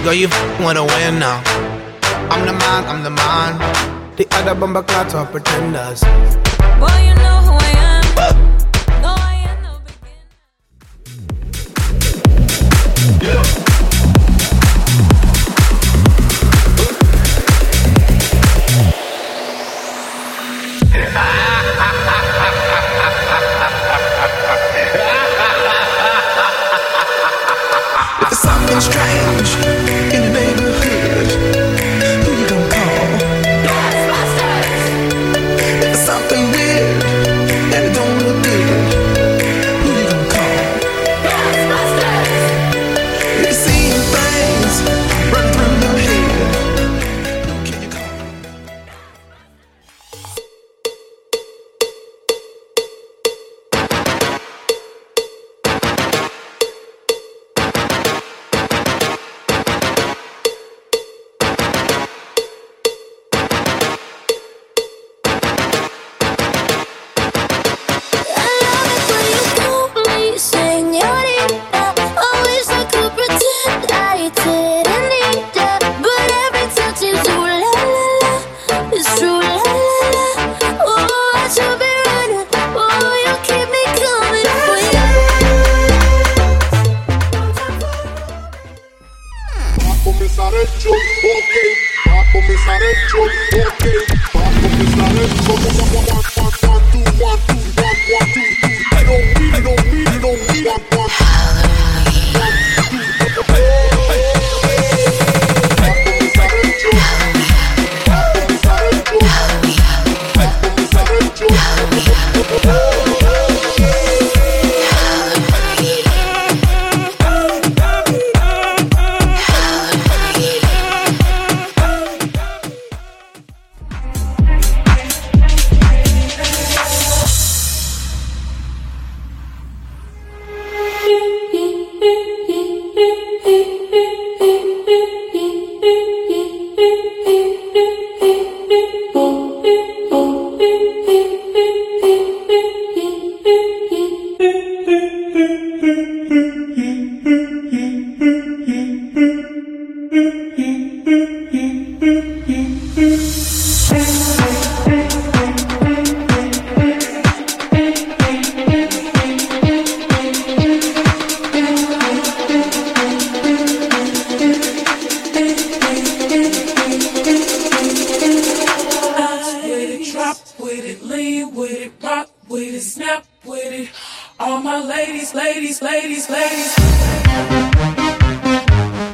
Girl, you wanna win now. I'm the man, I'm the man. The other bumper clots are pretenders. Boy, you know who I am. No, I am no beginner. There's something strange in the neighborhood. Who you gonna call? Ghostbusters! There's something weird and it don't look good. Who you gonna call? Ghostbusters! You're seeing things run through your head. Who can you call? All my ladies, ladies, ladies, ladies.